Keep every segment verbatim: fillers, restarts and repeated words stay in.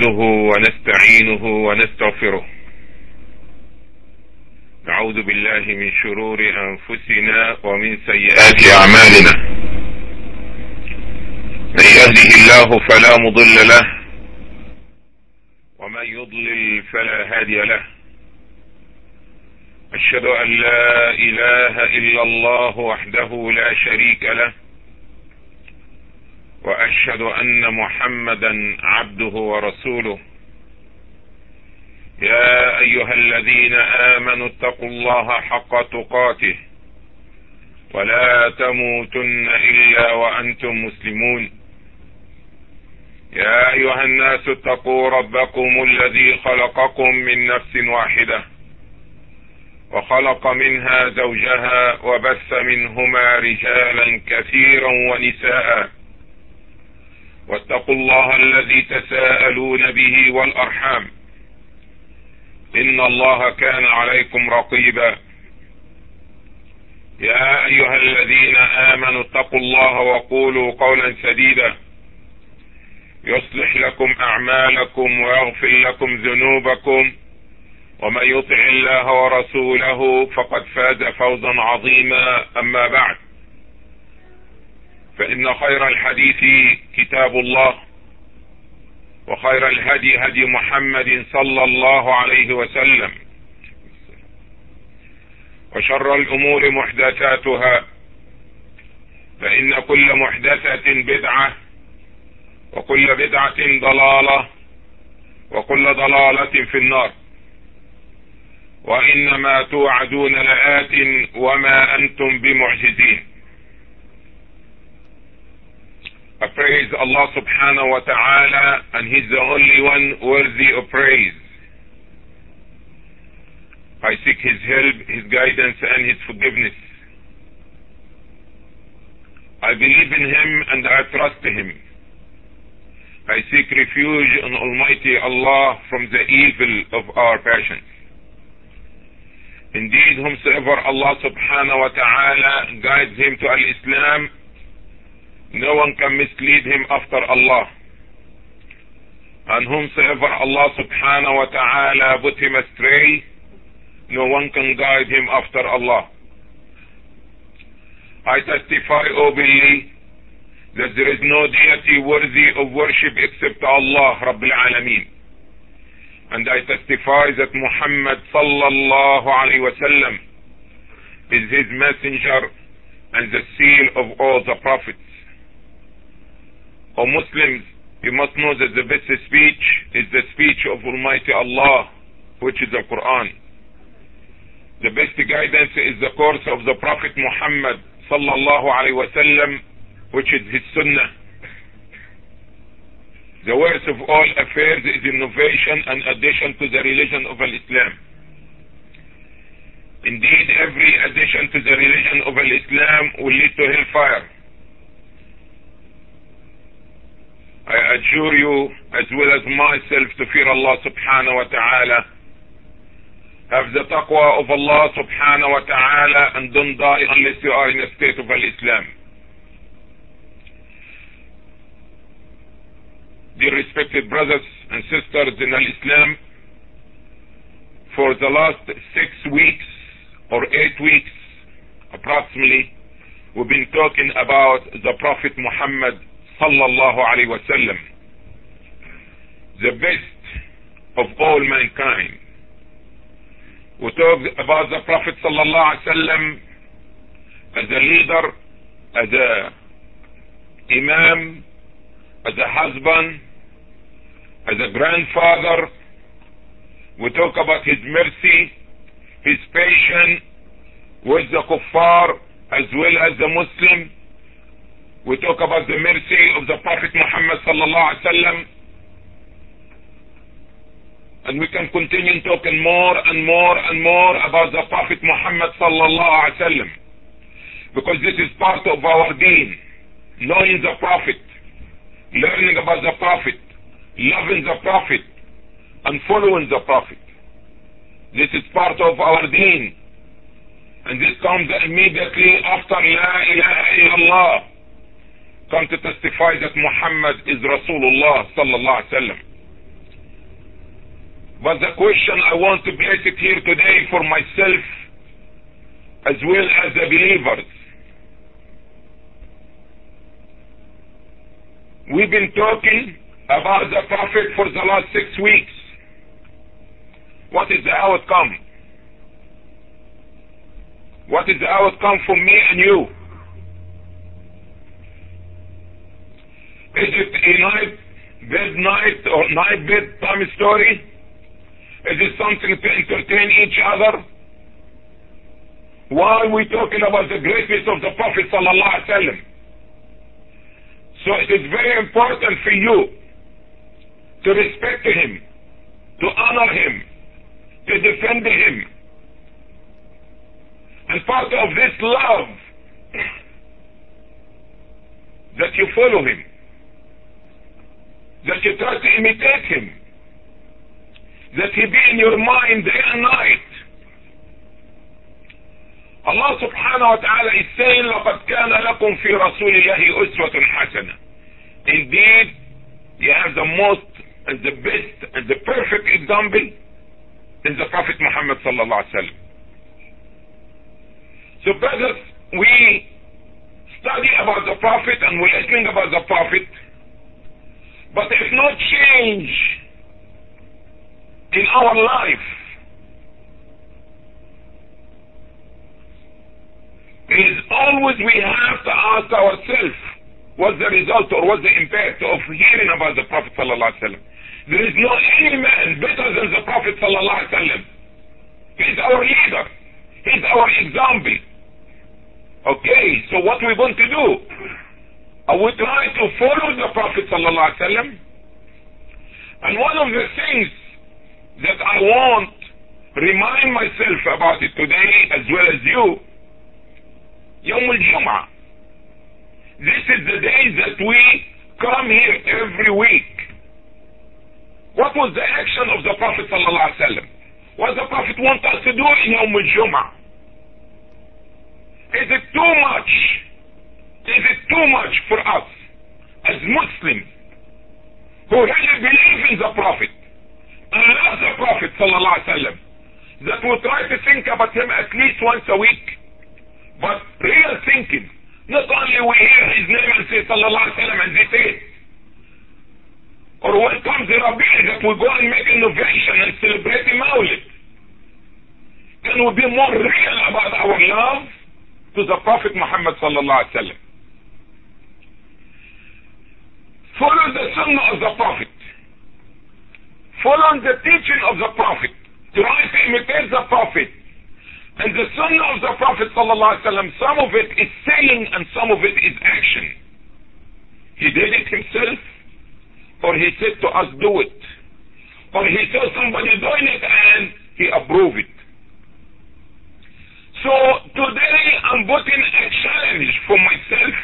نحمده ونستعينه ونستغفره. نعوذ بالله من شرور أنفسنا ومن سيئات أعمالنا. من يهده الله فلا مضل له ومن يضلل فلا هادي له. أشهد أن لا إله إلا الله وحده لا شريك له، وأشهد أن محمدا عبده ورسوله. يا أيها الذين آمنوا اتقوا الله حق تقاته ولا تموتن إلا وأنتم مسلمون. يا أيها الناس اتقوا ربكم الذي خلقكم من نفس واحدة وخلق منها زوجها وبث منهما رجالا كثيرا ونساء، واتقوا الله الذي تساءلون به والأرحام إن الله كان عليكم رقيبا. يا أيها الذين آمنوا اتقوا الله وقولوا قولا سديدا يصلح لكم أعمالكم ويغفر لكم ذنوبكم، ومن يطع الله ورسوله فقد فاز فوزا عظيما. أما بعد، فإن خير الحديث كتاب الله، وخير الهدي هدي محمد صلى الله عليه وسلم، وشر الأمور محدثاتها، فإن كل محدثة بدعة، وكل بدعة ضلالة، وكل ضلالة في النار. وإنما توعدون لآت وما أنتم بمعجزين. I praise Allah subhanahu wa ta'ala, and He's the only one worthy of praise. I seek His help, His guidance, and His forgiveness. I believe in Him and I trust Him. I seek refuge in Almighty Allah from the evil of our passions. Indeed, whomsoever Allah subhanahu wa ta'ala guides him to al-Islam, no one can mislead him after Allah. And whomsoever Allah subhanahu wa ta'ala put him astray, no one can guide him after Allah. I testify, O believe, that there is no deity worthy of worship except Allah Rabbil Alameen. And I testify that Muhammad sallallahu alayhi wa sallam is his messenger and the seal of all the prophets. O Muslims, you must know that the best speech is the speech of Almighty Allah, which is the Quran. The best guidance is the course of the Prophet Muhammad sallallahu alayhi wa sallam, which is his sunnah. The worst of all affairs is innovation and addition to the religion of Islam. Indeed, every addition to the religion of Islam will lead to hellfire. I adjure you, as well as myself, to fear Allah subhanahu wa ta'ala. Have the taqwa of Allah subhanahu wa ta'ala, and don't die unless you are in a state of Islam. Dear respected brothers and sisters in Islam, for the last six weeks or eight weeks approximately, we've been talking about the Prophet Muhammad sallallahu alaihi wasallam, the best of all mankind. We talked about the Prophet sallallahu alaihi wasallam as a leader, as a imam, as a husband, as a grandfather. We talk about his mercy, his patience with the kuffar as well as the Muslim. We talk about the mercy of the Prophet Muhammad sallallahu alaihi wasallam, and we can continue talking more and more and more about the Prophet Muhammad sallallahu alaihi wasallam, because this is part of our deen, knowing the Prophet, learning about the Prophet, loving the Prophet, and following the Prophet. This is part of our deen, and this comes immediately after La ilaha illallah. Come to testify that Muhammad is Rasulullah sallallahu alaihi wasallam. But the question I want to place it here today for myself as well as the believers. We've been talking about the Prophet for the last six weeks. What is the outcome? What is the outcome for me and you? Is it a night, bed night or night bedtime story? Is it something to entertain each other? Why are we talking about the greatness of the Prophet sallallahu alaihi wasallam? So it is very important for you to respect him, to honor him, to defend him. And part of this love, that you follow him, that you try to imitate him, that he be in your mind day and night. Allah subhanahu wa ta'ala is saying, لَقَدْ كَانَ لَكُمْ فِي رَسُولِ اللَّهِ أُسْوَةٌ حَسَنَةٌ. Indeed, you have the most and the best and the perfect example in the Prophet Muhammad sallallahu alaihi wasallam. So brothers, we study about the Prophet and we're listening about the Prophet, but if no change in our life, it is always we have to ask ourselves, what's the result or what's the impact of hearing about the Prophet sallallahu alaihi wasallam? There is no any man better than the Prophet sallallahu alaihi wasallam. He's our leader. He's our example. Okay, so what we're going to do? Are we trying to follow the Prophet sallallahu alaihi wasallam? And one of the things that I want to remind myself about it today as well as you, Yawm al-Jum'ah. This is the day that we come here every week. What was the action of the Prophet sallallahu alaihi wasallam? What the Prophet want us to do in Yawm al-Jum'ah? Is it too much? Is it too much for us as Muslims who really believe in the Prophet and love the Prophet sallallahu alaihi wasallam that we try to think about him at least once a week? But real thinking, not only we hear his name and say sallallahu alaihi wasallam and they say, or when comes the Rabi' that we go and make innovation and celebrate the Mawlid. Can we be more real about our love to the Prophet Muhammad sallallahu alaihi wasallam? Follow the sunnah of the Prophet. Follow the teaching of the Prophet. Try to imitate the Prophet. And the sunnah of the Prophet sallallahu alaihi wasallam, some of it is saying and some of it is action. He did it himself, or he said to us, do it. Or he saw somebody doing it and he approved it. So today I'm putting a challenge for myself.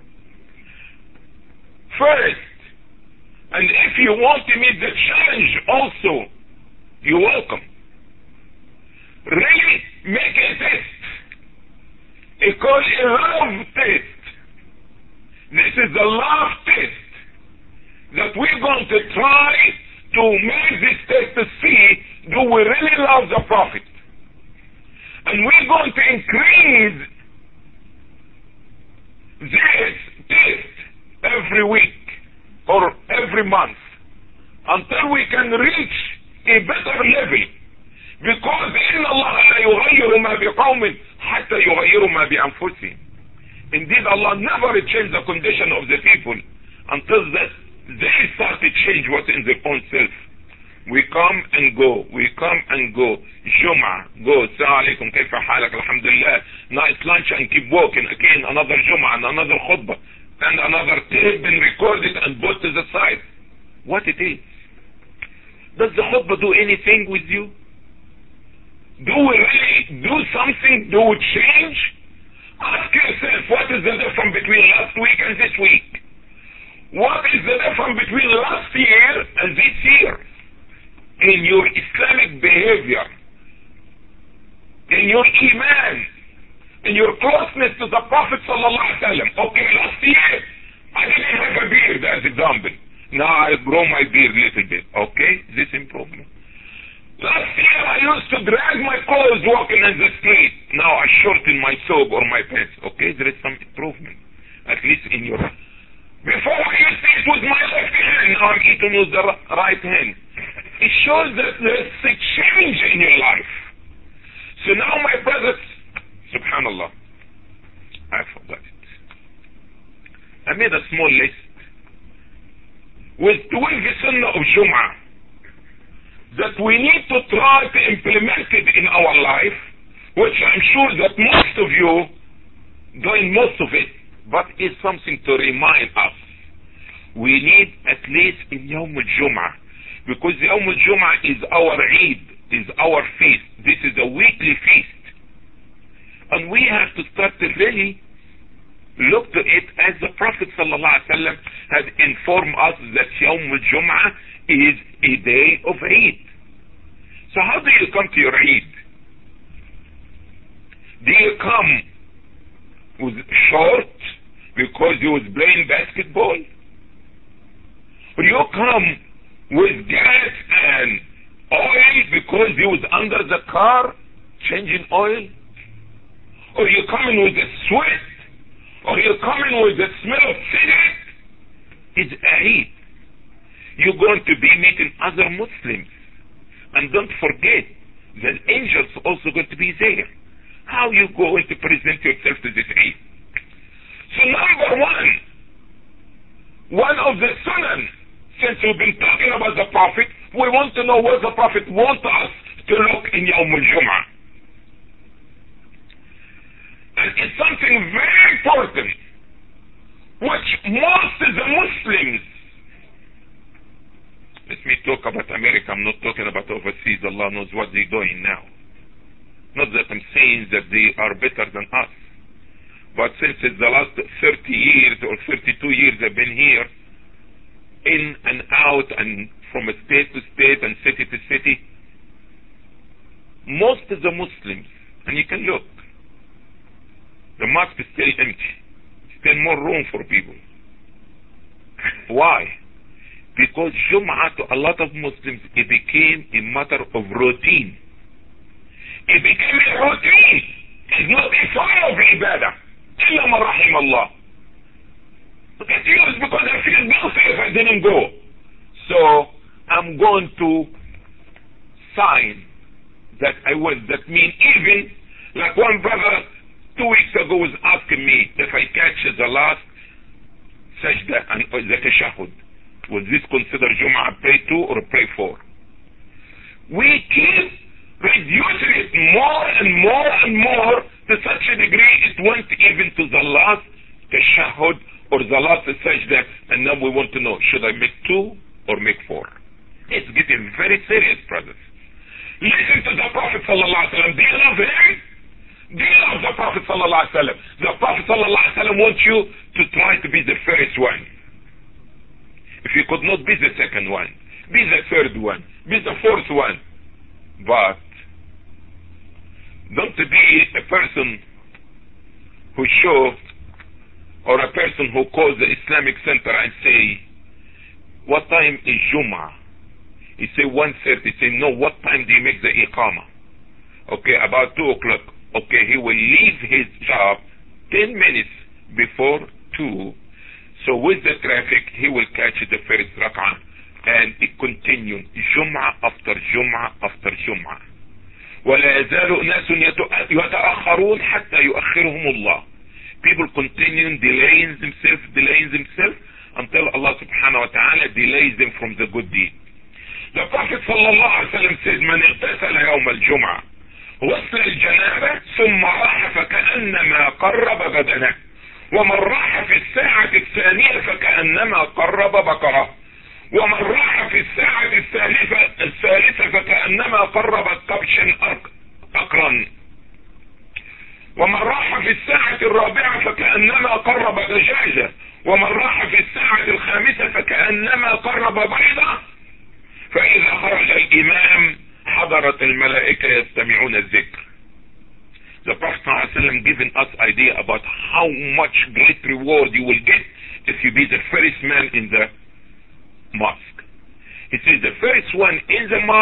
First, and if you want to meet the challenge also, you're welcome. Really make a test. It's called a love test. This is the love test that we're going to try to make this test to see, do we really love the Prophet? And we're going to increase this test every week or every month until we can reach a better level. Because إن الله لا يغير ما بقوم حتى يغيروا ما بأنفسهم. Indeed, Allah never changed the condition of the people until that they start to change what's in their own self. We come and go, we come and go. Jum'ah, go, Assalamu alaikum, كيف حالك, Alhamdulillah. Nice lunch and keep walking. Again, another Jum'ah and another khutbah. And another tape been recorded and put to the side. What it is? Does the khutbah do anything with you? Do we really do something? Do we change? Ask yourself, what is the difference between last week and this week? What is the difference between last year and this year? In your Islamic behavior, in your iman, in your closeness to the Prophet sallallahu alaihi wasallam. Okay, last year I didn't have a beard as example. Now I grow my beard a little bit. Okay, this improvement. Last year I used to drag my clothes walking in the street. Now I shorten my soap or my pants. Okay, there is some improvement. At least in your... Before I used to eat with my left hand. Now I'm eating with the right hand. It shows that there's a change in your life. So now my brothers, subhanallah, I forgot it. I made a small list with twelve sunnah of Jum'ah that we need to try to implement it in our life, which I'm sure that most of you doing most of it, but it's something to remind us. We need at least in Yawm al-Jum'ah, because Yawm al-Jum'ah is our Eid, is our feast. This is a weekly feast. And we have to start to really look to it as the Prophet sallallahu alaihi wasallam had informed us that Yawm al-Jum'ah is a day of Eid. So how do you come to your Eid? Do you come with shorts because you was playing basketball? Or you come with gas and oil because you was under the car changing oil? Or you coming with a sweat? Or you coming with the smell of cigarette? It's Eid. You're going to be meeting other Muslims. And don't forget, the angels also going to be there. How are you going to present yourself to this Eid? So number one, one of the sunnah, since we've been talking about the Prophet, we want to know what the Prophet wants us to look in Yawm al-Jum'ah. And it's something very important, which most of the Muslims, let me talk about America, I'm not talking about overseas, Allah knows what they're doing now. Not that I'm saying that they are better than us, but since it's the last thirty years or thirty-two years I've been here, in and out and from a state to state and city to city, most of the Muslims, and you can look, the mosque is still empty. Still more room for people. Why? Because Jum'ah to a lot of Muslims, it became a matter of routine. It became a routine. It's not a form of ibadah. Illa ma rahim Allah. Look at you, it's because I feel guilty if I didn't go. So, I'm going to sign that I will. That means even, like one brother two weeks ago was asking me if I catch the last sajda and the tashahud, was this considered Jum'ah pray two or pray four? We keep reducing it more and more and more to such a degree it went even to the last tashahud or the last sajda, and now we want to know, should I make two or make four? It's getting very serious, brothers. Listen to the Prophet sallallahu alaihi wasallam. Do you love him? Do you love the Prophet sallallahu alaihi wasallam? The Prophet sallallahu alaihi wasallam wants you to try to be the first one. If you could not be the second one, be the third one, be the fourth one. But don't be a person who show, or a person who calls the Islamic Center and say, what time is Jum'ah? He say one thirty. Say, no, what time do you make the Iqamah? Okay, about two o'clock. Okay, he will leave his job ten minutes before two. So with the traffic, he will catch the first rak'ah. And it continues, Jum'ah after Jum'ah after Jum'ah. ولا يزال ناس يتأخرون حتى يؤخرهم الله. People continue delaying themselves, delaying themselves, until Allah subhanahu wa ta'ala delays them from the good deed. The Prophet sallallahu alaihi wasallam says, من اغتسل يوم الجمعة غسل الجنابة ثم راح فكأنما قرب بدنه ومن راح في الساعة الثانية فكأنما قرب بقرة ومن راح في الساعة الثالثة الثالثة فكأنما قرب كبشا أقرا ومن راح في الساعة الرابعة فكأنما قرب دجاجة ومن راح في الساعة الخامسة فكأنما قرب بيضة فإذا خرج الإمام حضرت الملائكة يستمعون الذكر. The Prophet ﷺ giving us idea about how much great reward you will get if you be the first man in the mosque. He says the first one in the mosque,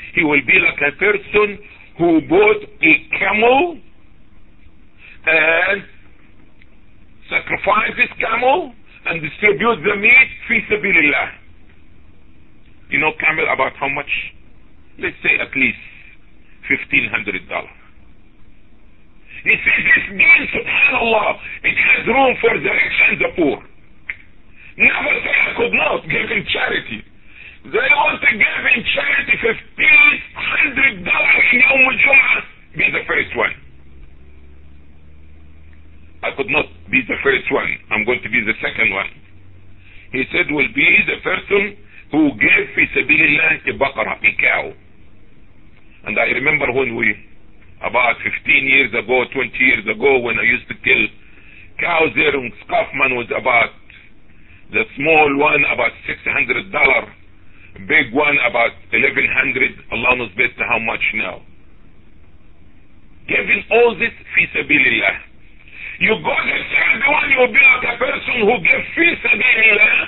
he will be like a person who bought a camel and sacrifice this camel and distribute the meat fi sabilillah. You know camel about how much? Let's say at least fifteen hundred dollars. He says this deen, subhanallah, it has room for the rich and the poor. Never say I could not give in charity. They want to give in charity fifteen hundred dollars in Yawm al-Jum'ah. Be the first one. I could not be the first one. I'm going to be the second one. He said will be the person who gave fi sabilillah a baqarah, a cow. And I remember when we, about fifteen years ago, twenty years ago, when I used to kill cows there in Scoffman, was about, the small one about six hundred dollars, big one about eleven hundred. Allah knows best how much now. Giving all this fi sabilillah. You go the third one, you'll be like a person who gives fi sabilillah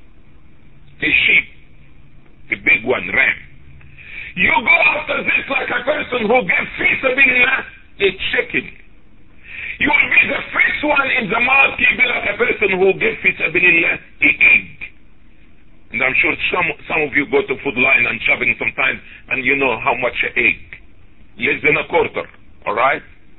a sheep, a big one, ram. You go after this like a person who gives fi sabilillah a chicken. You will be the first one in the mosque, you'll be like a person who gives fi sabilillah a egg. And I'm sure some some of you go to Food Line and shopping sometimes, and you know how much an egg. Less than a quarter, alright?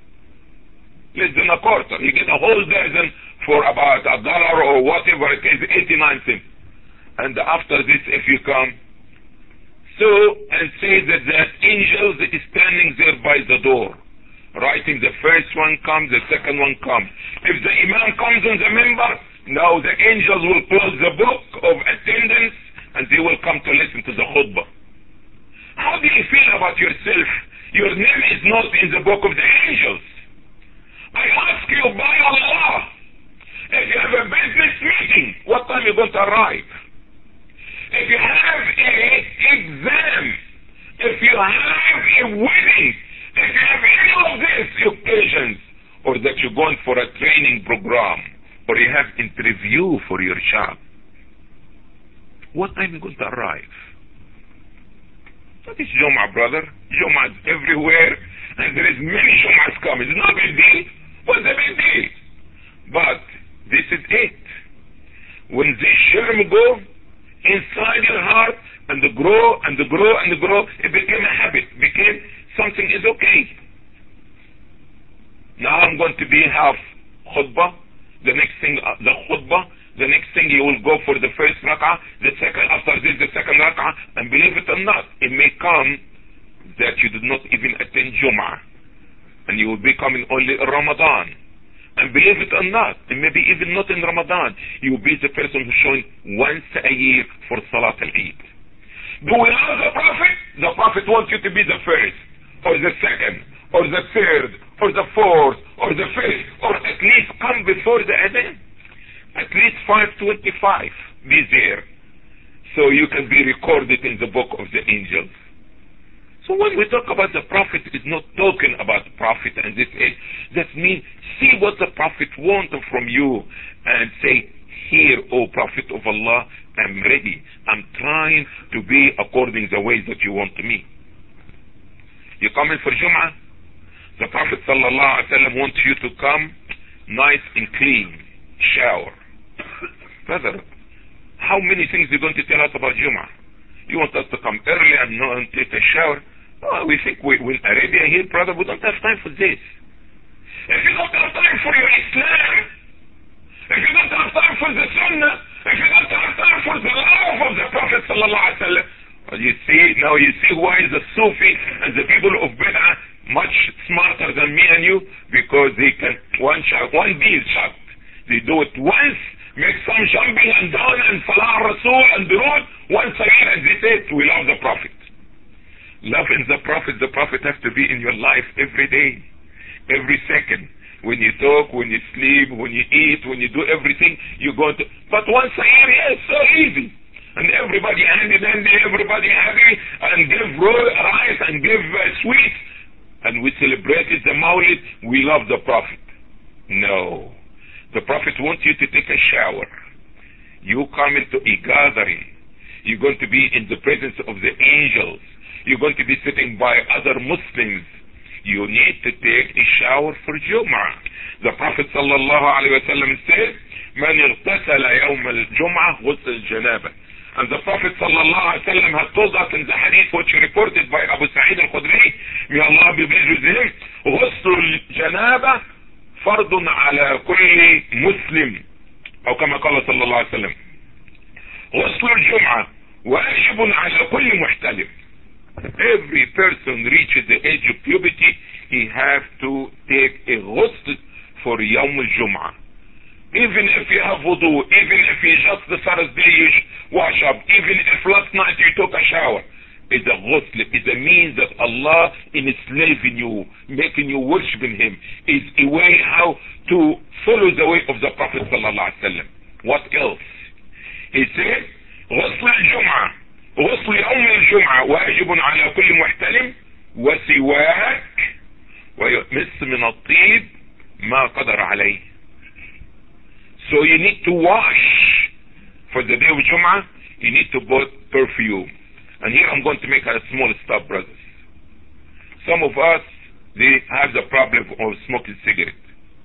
Less than a quarter. You get a whole dozen for about a dollar or whatever it is, eighty-nine cents. And after this, if you come, so, and say that the angels is standing there by the door, writing the first one comes, the second one comes. If the imam comes on the member, now the angels will close the book of attendance and they will come to listen to the khutbah. How do you feel about yourself? Your name is not in the book of the angels. I ask you by Allah, if you have a business meeting, what time are you going to arrive? If you have a exam, if you have a wedding, if you have any of these occasions, or that you're going for a training program, or you have interview for your job, what time are you going to arrive? That is Jum'ah, brother. Jum'ah is everywhere, and there is many Jum'ahs coming. It's not a big deal. What's the big deal? But this is it. When the shirm go inside your heart, and the grow, and the grow, and the grow, it became a habit, became something is okay. Now I'm going to be half khutbah, the next thing, uh, the khutbah, the next thing you will go for the first rak'ah, the second, after this, the second rak'ah, and believe it or not, it may come that you did not even attend Jum'ah, and you will be coming only in Ramadan. And believe it or not, and maybe even not in Ramadan, you will be the person who's showing once a year for Salat al-Eid. Do we love the Prophet? The Prophet wants you to be the first, or the second, or the third, or the fourth, or the fifth, or at least come before the Adhan. At least five twenty-five, be there, so you can be recorded in the book of the angels. So when we talk about the Prophet, it's not talking about the Prophet and this is, that means see what the Prophet wants from you and say, here, O Prophet of Allah, I'm ready. I'm trying to be according the ways that you want me. You coming for Jum'ah? The Prophet sallallahu alaihi wasallam wants you to come nice and clean, shower. Brother, how many things are you going to tell us about Jum'ah? You want us to come early and not take a shower? Oh, we think we, in Arabia here, brother, we don't have time for this. If you don't have time for your Islam, if you don't have time for the Sunnah, if you don't have time for the love of the Prophet sallallahu alaihi wasallam, well, you see, now you see why the Sufi and the people of Bid'ah much smarter than me and you, because they can, one shot, one beat shot. They do it once, make some jumping and down and Salah Rasul and Durud, once a year, and they say, we love the Prophet. Loving the Prophet, the Prophet has to be in your life every day, every second. When you talk, when you sleep, when you eat, when you do everything, you go to, but once a year, yeah, it's so easy. And everybody handy dandy, everybody happy, and give rice and give uh, sweets, and we celebrated the Mawlid, we love the Prophet. No. The Prophet wants you to take a shower. You come into a gathering. You're going to be in the presence of the angels. you're going to be sitting by other Muslims. You need to take a shower for Jum'ah. The Prophet sallallahu alayhi wa sallam said, Man اغتسل يوم الجمعة غسل الجنابة. And the Prophet sallallahu alayhi wa sallam had told us in the hadith which reported by Abu Sa'id al-Khudri, may Allah be pleased with him, غسل الجنابة فرض على كل مسلم. أو كما قال صلى الله عليه وسلم غسل الجمعة واجب على كل محتلم. Every person reaches the age of puberty, he have to take a ghusl for Yawm al-Jum'ah. Even if you have wudu, even if you just the Thursday you wash up, even if last night you took a shower, it's a ghusl, it's a means that Allah enslaving you, making you worshiping Him, is a way how to follow the way of the Prophet sallallahu alaihi wasallam. What else? He said, غسل الجمعة غسل يوم الجمعة واجب على كل محتلم وسواك ويمس من الطيب ما قدر عليه. So you need to wash for the day of Jum'ah, you need to put perfume. And here I'm going to make a small stop, brothers. Some of us, they have the problem of smoking cigarette.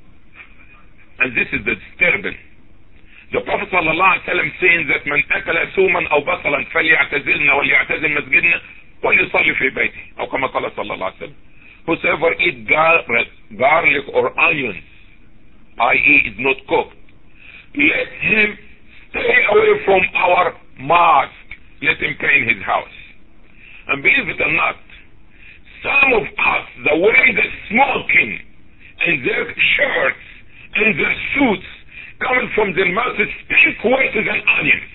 And this is the disturbing. The Prophet sallallahu alaihi wasallam saying that من أكل ثوما أو بصلا فليعتزلنا وليعتزل مسجدنا وليصلي في بيته. أو كما قال صلى الله عليه وسلم. Whosoever eat garlic, garlic or onions, that is is not cooked, let him stay away from our mosque. Let him pray in his house. And believe it or not, some of us, the way they're smoking in their shirts, in their suits, coming from their mouths, stink worse than onions.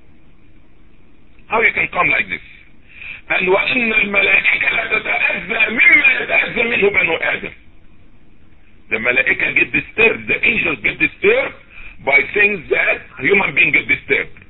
How you can come like this? And وَإِنَّ الْمَلَائِكَةَ لَتَتَأَذَّى مِمَّا يَتَأَذَّى مِنْهُ بَنُو آدَمَ. The malaika get disturbed, the angels get disturbed by things that human beings get disturbed.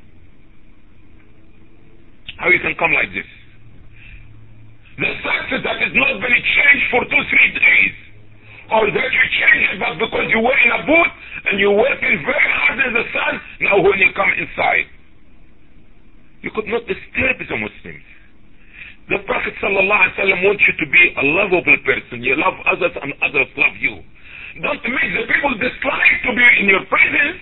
How you can come like this? The success that is not going to change for two, three days. Or that you change it, but because you're wearing a boot and you're working very hard in the sun, now when you come inside, you could not disturb the Muslims. The Prophet sallallahu alaihi wasallam wants you to be a lovable person. You love others and others love you. Don't make the people dislike to be in your presence.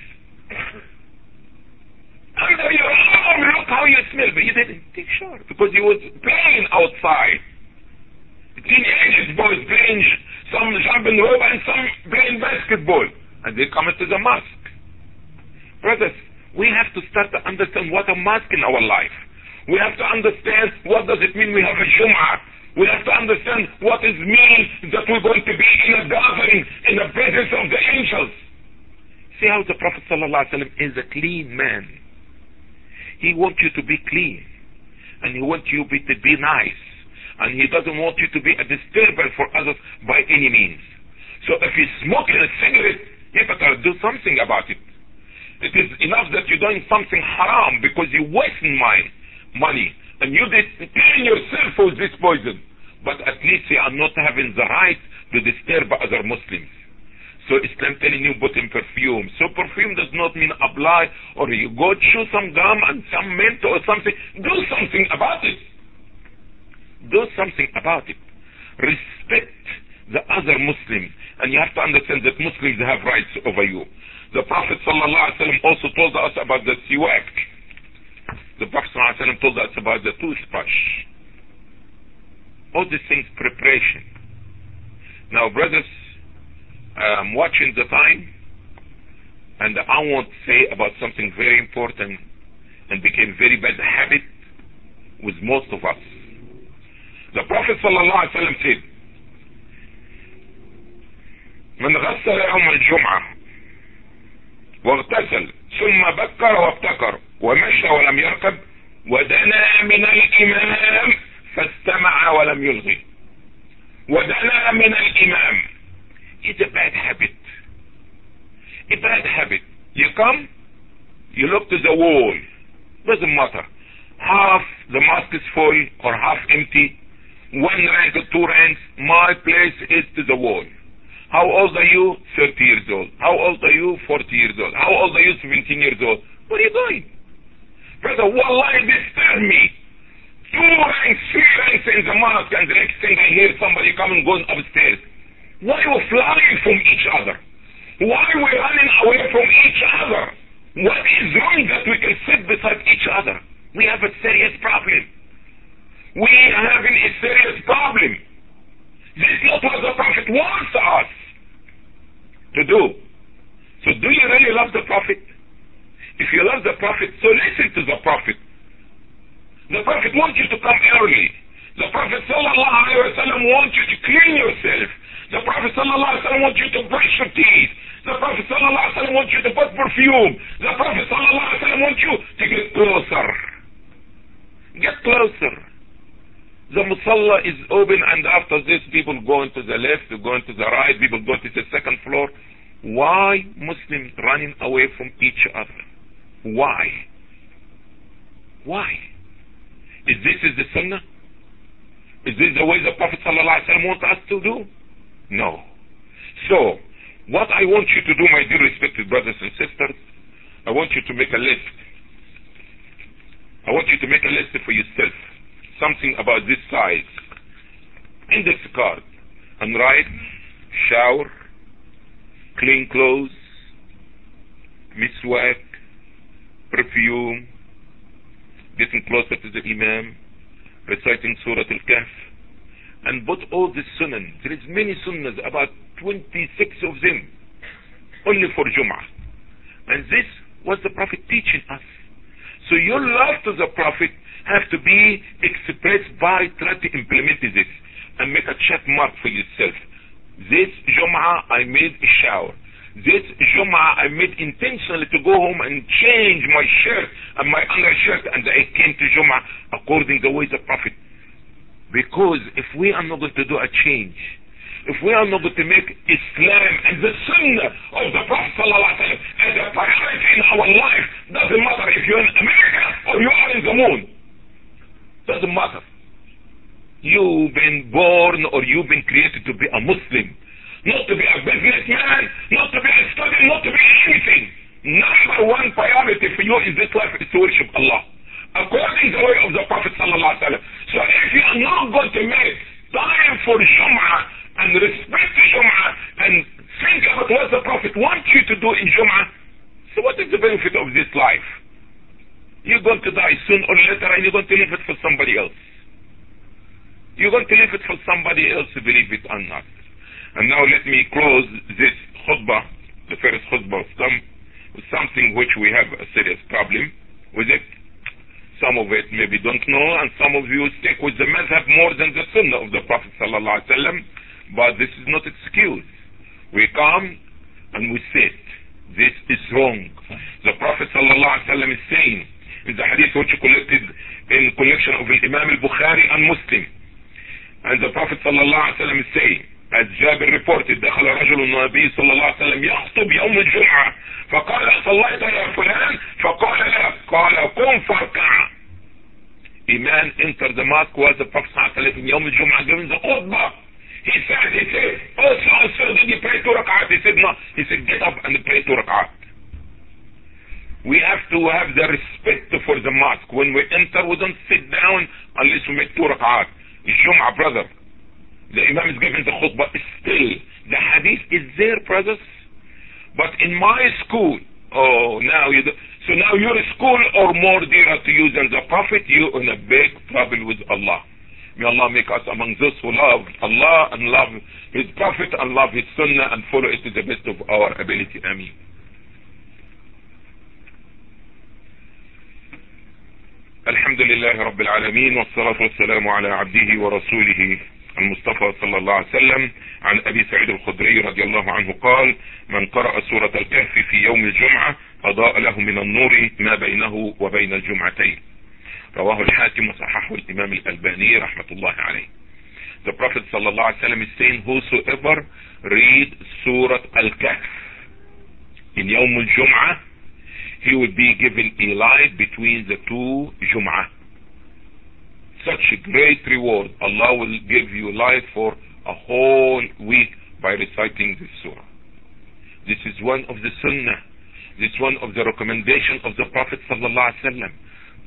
Under your arm, look how you smell. But you didn't take sure because you was playing outside. Teenage boys playing some jumping rope and some playing basketball, and they come into the mosque. Brothers, we have to start to understand what a mosque in our life. We have to understand what does it mean we have a Jum'ah. We have to understand what it means that we're going to be in a gathering in the presence of the angels. See how the Prophet sallallahu alaihi wasallam is a clean man. He wants you to be clean, and he wants you to be nice. And he doesn't want you to be a disturber for others by any means. So if you're smoking a cigarette, you better do something about it. It is enough that you're doing something haram because you're wasting money, money and you clean yourself with this poison. But at least you are not having the right to disturb other Muslims. So Islam telling you put in perfume. So perfume does not mean apply or you go chew some gum and some mint or something. Do something about it. Do something about it. Respect the other Muslims, and you have to understand that Muslims have rights over you. The Prophet sallallahu alaihi wasallam also told us about the siwak. The Prophet sallallahu alaihi wasallam told us about the toothbrush. All these things, preparation. Now, brothers, I'm watching the time, and I want to say about something very important and became very bad habit with most of us. The Prophet sallallahu alaihi wasallam said, من غسل يوم الجمعة واغتسل ثم بكر وابتكر ومشى ولم يركب ودنا من الإمام فاستمع ولم يلغي. ودنا من الإمام. It's a bad habit. A bad habit. You come, you look to the wall. Doesn't matter. Half the mosque is full or half empty. One rank or two ranks, my place is to the wall. How old are you? thirty years old. How old are you? forty years old. How old are you? seventeen years old. What are you doing? Brother, wallahi, disturb me. two ranks, three ranks in the mosque, and the next thing I hear somebody coming going upstairs. Why are we flying from each other? Why are we running away from each other? What is wrong that we can sit beside each other? We have a serious problem. We are having a serious problem. This is not what the Prophet wants us to do. So do you really love the Prophet? If you love the Prophet, so listen to the Prophet. The Prophet wants you to come early. The Prophet sallallahu alaihi wasallam wants you to clean yourself. The Prophet sallallahu alaihi wasallam wants you to brush your teeth. The Prophet sallallahu alaihi wasallam wants you to put perfume. The Prophet sallallahu alaihi wasallam wants you to get closer. Get closer. The musalla is open, and after this people go into the left, go into the right, people go to the second floor. Why Muslims running away from each other? Why? Why? Is this is the sunnah? Is this the way the Prophet sallallahu alaihi wasallam wants us to do? No. So, what I want you to do, my dear respected brothers and sisters, I want you to make a list. I want you to make a list for yourself. Something about this size. Index card. And write, shower, clean clothes, miswak, perfume, getting closer to the Imam, reciting Surah Al-Kahf, and put all the sunnah. There is many sunnahs, about twenty-six of them, only for Jum'ah. And this was the Prophet teaching us. So your love to the Prophet have to be expressed by trying to implement this and make a check mark for yourself. This Jum'ah I made a shower. This Jum'ah I made intentionally to go home and change my shirt and my undershirt, and I came to Jum'ah according to the way the Prophet. Because if we are not going to do a change, if we are not going to make Islam and the Sunnah of the Prophet sallallahu alaihi wasallam as a priority in our life, doesn't matter if you're in America or you are in the moon. Doesn't matter. You've been born or you've been created to be a Muslim, not to be a businessman, not to be a student, not to be anything. Number one priority for you in this life is to worship Allah according to the way of the Prophet sallallahu alaihi wasallam. So if you are not going to make time for Jum'ah and respect Jum'ah and think about what the Prophet wants you to do in Jum'ah, so what is the benefit of this life? You're going to die soon or later, and you're going to leave it for somebody else. You're going to leave it for somebody else, believe it or not. And now let me close this khutbah, the first khutbah of some, with something which we have a serious problem with it. Some of it maybe don't know, and some of you stick with the madhab more than the sunnah of the Prophet sallallahu alaihi wasallam. But this is not excuse. We come and we sit. This is wrong. The Prophet sallallahu alaihi wasallam is saying in the hadith which collected in collection of Imam al-Bukhari and Muslim, and the Prophet sallallahu alaihi wasallam is saying, as Jabir reported, دخل رجل النبي صلى الله عليه وسلم يخطب يوم الجمعة فقال صليت يا فلان فقال لا قال قم فاركع. A man entered the mosque was the Prophet sallallahu alaihi wasallam يوم الجمعة giving the khutbah. He said, he said, oh, so and so, did you pray two rak'at? He said, no. He said, get up and pray two rak'at. We have to have the respect for the mosque. When we enter, we don't sit down unless we make two rak'at. Jum'ah, brother. The Imam is giving the khutbah. Still, the hadith is there, brothers. But in my school, oh, now you do, so now your school are more dearer to you than the Prophet. You're in a big trouble with Allah. May Allah make us among those who love Allah and love His Prophet and love His Sunnah and follow it to the best of our ability. Ameen. الحمد لله رب العالمين والصلاة والسلام على عبده ورسوله المصطفى صلى الله عليه وسلم. عن أبي سعيد الخدري رضي الله عنه قال: من قرأ سورة الكهف في يوم الجمعة أضاء له من النور ما بينه وبين الجمعتين. رواه الحاكم وصححه الإمام الألباني رحمة الله عليه. The Prophet صلى الله عليه وسلم is saying, whosoever read Surah Al-Kahf in يوم الجمعة, he will be given a light between the two Jum'ah. Such a great reward. Allah will give you light for a whole week by reciting this surah. This is one of the sunnah. This is one of the recommendation of the Prophet sallallahu alaihi wasallam.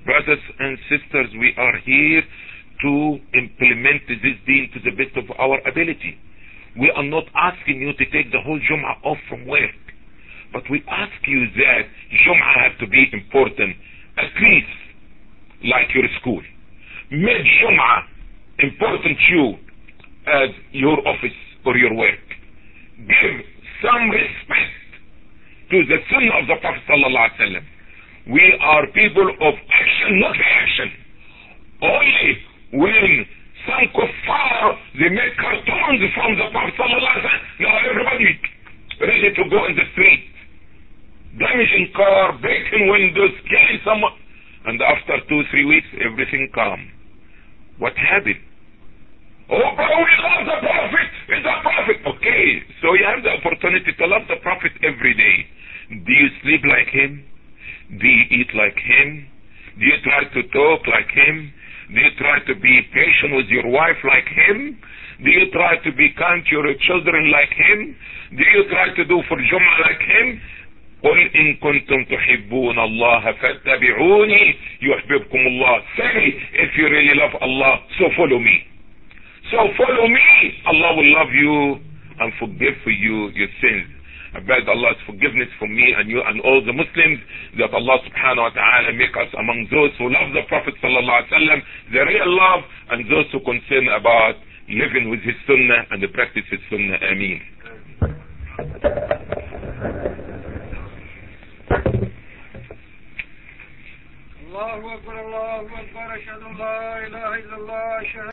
Brothers and sisters, we are here to implement this deen to the best of our ability. We are not asking you to take the whole Jum'ah off from work, but we ask you that Jum'ah has to be important, at least like your school. Make Jum'ah important to you as your office or your work. Give some respect to the Sunnah of the Prophet sallallahu alaihi wasallam. We are people of action, not reaction. Only when some kuffar, they make cartoons from the Prophet sallallahu alaihi wasallam, now everybody ready to go in the street, damaging car, breaking windows, killing someone, and after two, three weeks, everything calm. What happened? Oh, bro, we love the Prophet. It's the Prophet. Okay, so you have the opportunity to love the Prophet every day. Do you sleep like him? Do you eat like him? Do you try to talk like him? Do you try to be patient with your wife like him? Do you try to be kind to your children like him? Do you try to do for Jum'ah like him? قل إن كنتم تحبون الله فاتبعوني يحببكم الله. Say, if you really love Allah, so follow me. So follow me. Allah will love you and forgive for you your sins. I beg Allah's forgiveness for me and you and all the Muslims, that Allah subhanahu wa ta'ala make us among those who love the Prophet sallallahu alaihi wasallam, the real love, and those who concern about living with his sunnah and the practice his sunnah. Ameen. Allahu Akbar, Allahu Akbar, ashhadu an la ilaha illallah.